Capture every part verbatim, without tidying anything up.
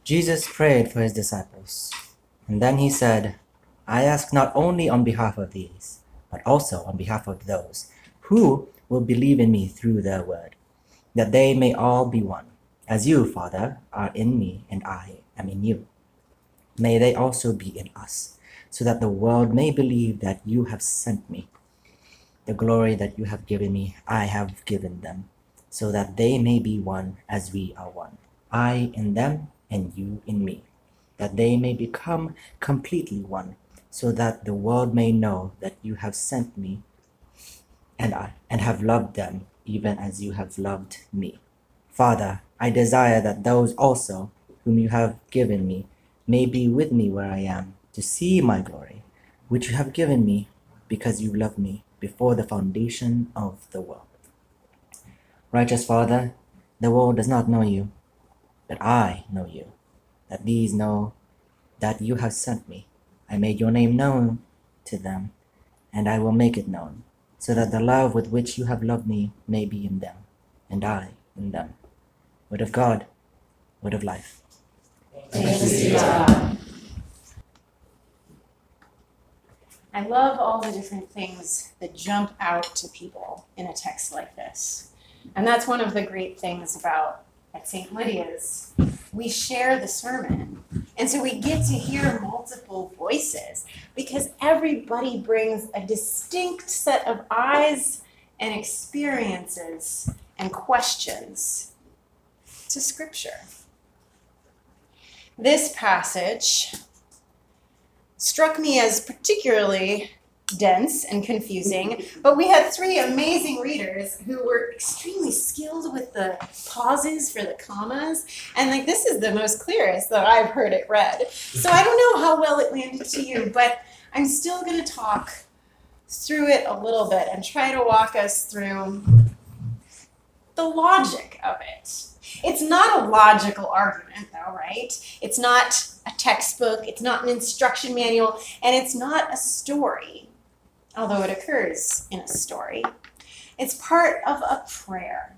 Jesus prayed for his disciples, and then he said, I ask not only on behalf of these, but also on behalf of those who will believe in me through their word, that they may all be one, as you, Father, are in me and I am in you. May they also be in us, so that the world may believe that you have sent me. The glory that you have given me, I have given them, so that they may be one as we are one. I in them and you in me, that they may become completely one, so that the world may know that you have sent me and I and have loved them even as you have loved me. Father, I desire that those also whom you have given me may be with me where I am, to see my glory, which you have given me because you loved me before the foundation of the world. Righteous Father, the world does not know you, but I know you, that these know that you have sent me. I made your name known to them, and I will make it known, so that the love with which you have loved me may be in them, and I in them. Word of God, word of life. Thanks be to God. I love all the different things that jump out to people in a text like this. And that's one of the great things about at Saint Lydia's. We share the sermon. And so we get to hear multiple voices because everybody brings a distinct set of eyes and experiences and questions to Scripture. This passage struck me as particularly dense and confusing, but we had three amazing readers who were extremely skilled with the pauses for the commas, and like this is the most clearest that I've heard it read. So I don't know how well it landed to you, but I'm still going to talk through it a little bit and try to walk us through the logic of it. It's not a logical argument, though, right? It's not a textbook, it's not an instruction manual, and it's not a story, although it occurs in a story. It's part of a prayer.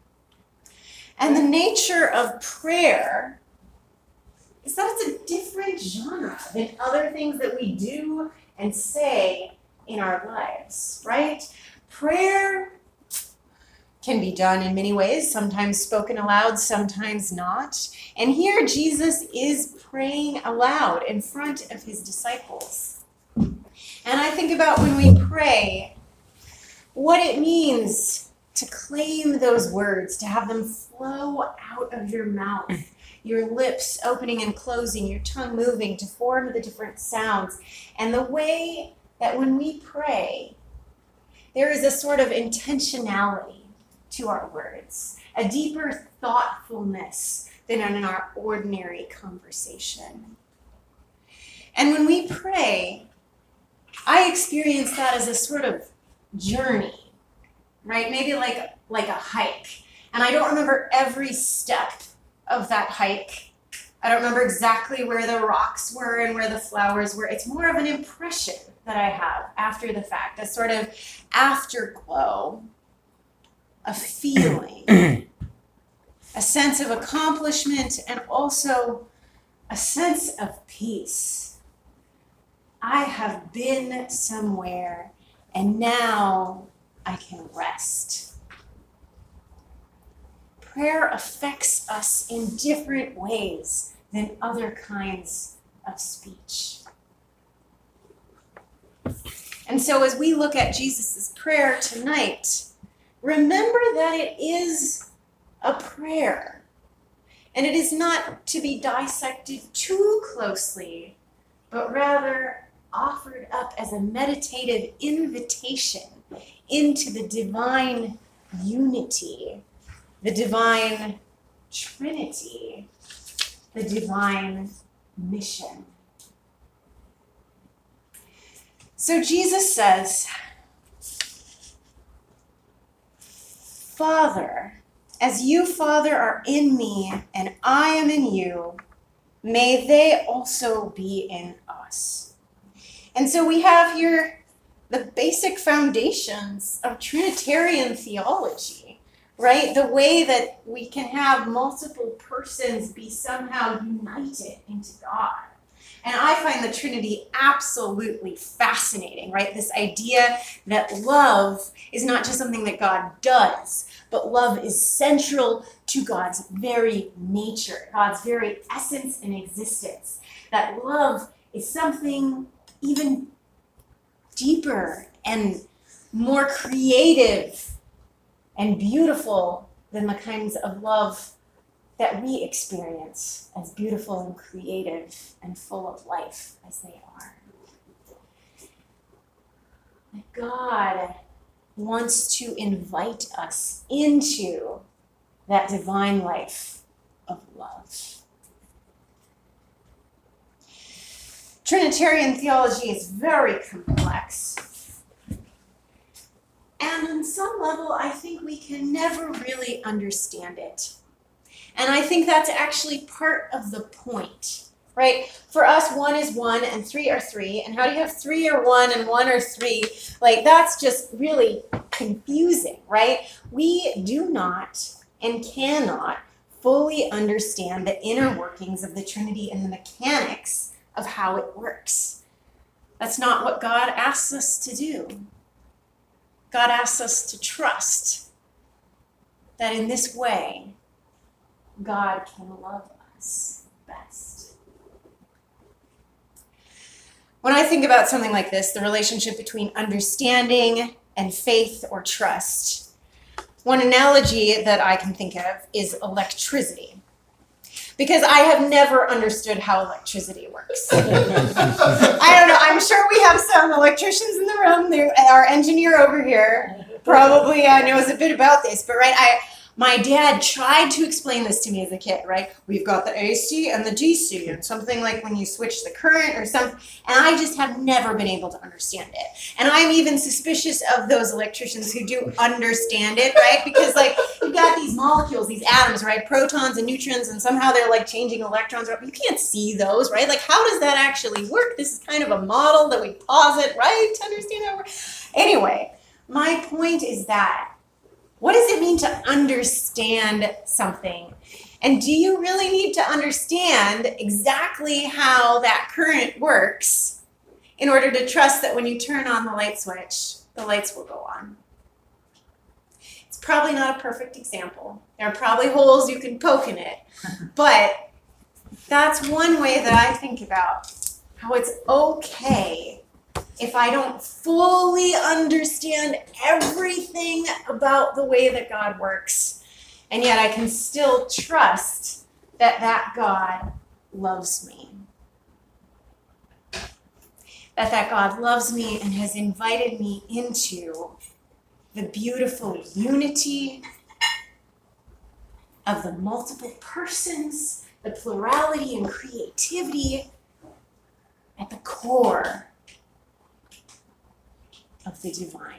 And the nature of prayer is that it's a different genre than other things that we do and say in our lives, right? Prayer can be done in many ways, sometimes spoken aloud, sometimes not. And here Jesus is praying aloud in front of his disciples. And I think about when we pray, what it means to claim those words, to have them flow out of your mouth, your lips opening and closing, your tongue moving to form the different sounds. And the way that when we pray, there is a sort of intentionality to our words, a deeper thoughtfulness than in our ordinary conversation. And when we pray, I experience that as a sort of journey, right? Maybe like, like a hike. And I don't remember every step of that hike. I don't remember exactly where the rocks were and where the flowers were. It's more of an impression that I have after the fact, a sort of afterglow, a feeling, a sense of accomplishment, and also a sense of peace. I have been somewhere, and now I can rest. Prayer affects us in different ways than other kinds of speech. And so as we look at Jesus' prayer tonight, remember that it is a prayer, and it is not to be dissected too closely, but rather offered up as a meditative invitation into the divine unity, the divine Trinity, the divine mission. So Jesus says, Father, as you, Father, are in me and I am in you, may they also be in us. And so we have here the basic foundations of Trinitarian theology, right? The way that we can have multiple persons be somehow united into God. And I find the Trinity absolutely fascinating, right? This idea that love is not just something that God does, but love is central to God's very nature, God's very essence and existence. That love is something even deeper and more creative and beautiful than the kinds of love that we experience as beautiful and creative and full of life as they are. That God wants to invite us into that divine life of love. Trinitarian theology is very complex. And on some level, I think we can never really understand it. And I think that's actually part of the point, right? For us, one is one and three are three. And how do you have three or one and one or three? Like, that's just really confusing, right? We do not and cannot fully understand the inner workings of the Trinity and the mechanics of how it works. That's not what God asks us to do. God asks us to trust that in this way, God can love us best. When I think about something like this, the relationship between understanding and faith or trust, one analogy that I can think of is electricity. Because I have never understood how electricity works. I don't know. I'm sure we have some electricians in the room. There, our engineer over here probably uh, knows a bit about this. But right, I, my dad tried to explain this to me as a kid. Right, we've got the A C and the D C, and something like when you switch the current or something. And I just have never been able to understand it. And I'm even suspicious of those electricians who do understand it, right? Because like you've got these molecules, these atoms, right? Protons and neutrons, and somehow they're like changing electrons. You can't see those, right? Like how does that actually work? This is kind of a model that we posit, right? To understand how it works. Anyway, my point is that what does it mean to understand something? And do you really need to understand exactly how that current works in order to trust that when you turn on the light switch, the lights will go on? It's probably not a perfect example. There are probably holes you can poke in it. But that's one way that I think about how it's okay if I don't fully understand everything about the way that God works, and yet I can still trust that that God loves me. That that God loves me and has invited me into the beautiful unity of the multiple persons, the plurality and creativity at the core of the divine.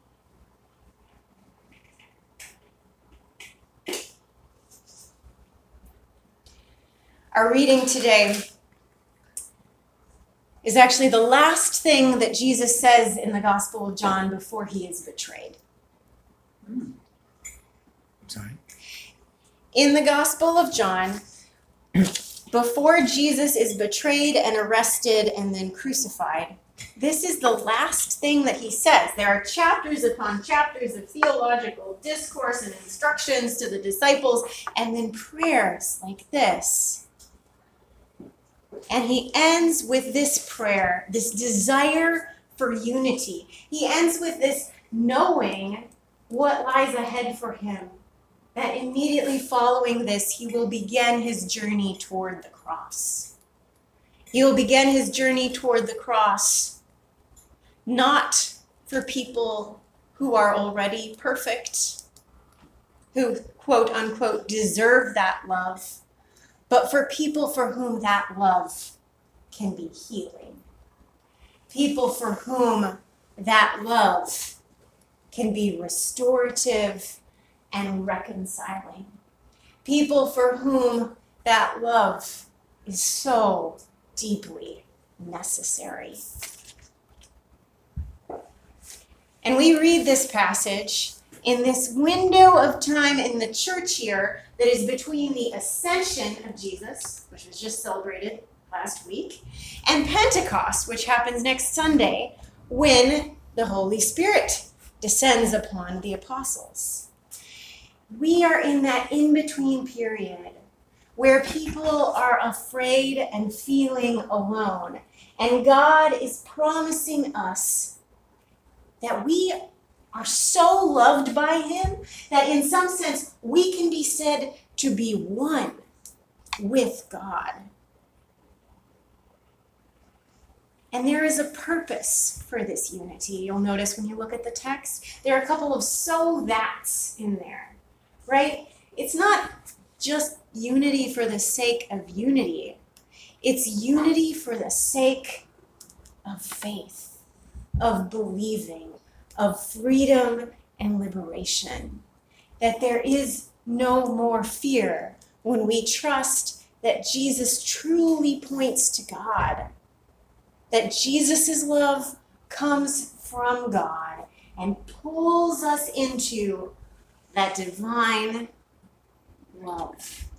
Our reading today is actually the last thing that Jesus says in the Gospel of John before he is betrayed. Mm. Sorry. In the Gospel of John, before Jesus is betrayed and arrested and then crucified, this is the last thing that he says. There are chapters upon chapters of theological discourse and instructions to the disciples, and then prayers like this. And he ends with this prayer, this desire for unity. He ends with this knowing what lies ahead for him, that immediately following this, he will begin his journey toward the cross. He will begin his journey toward the cross, not for people who are already perfect, who, quote unquote, deserve that love, but for people for whom that love can be healing. People for whom that love can be restorative and reconciling. People for whom that love is so deeply necessary. And we read this passage in this window of time in the church year that is between the ascension of Jesus, which was just celebrated last week, and Pentecost, which happens next Sunday, when the Holy Spirit descends upon the apostles. We are in that in-between period where people are afraid and feeling alone. And God is promising us that we are so loved by him that in some sense we can be said to be one with God. And there is a purpose for this unity. You'll notice when you look at the text, there are a couple of so that's in there, right? It's not just unity for the sake of unity. It's unity for the sake of faith, of believing, of freedom and liberation. That there is no more fear when we trust that Jesus truly points to God. That Jesus' love comes from God and pulls us into that divine love.